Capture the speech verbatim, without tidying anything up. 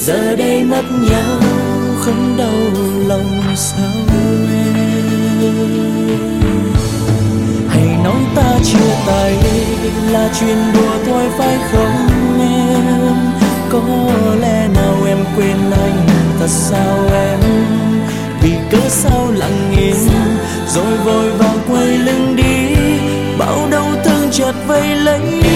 giờ đây mất nhau không đau lòng sao em. Hãy nói ta chia tay là chuyện đùa thôi phải không em? Có lẽ nào em quên anh thật sao em? Vì cớ sao lặng im rồi vội vàng quay lưng đi, bao đau thương chợt vây lấy.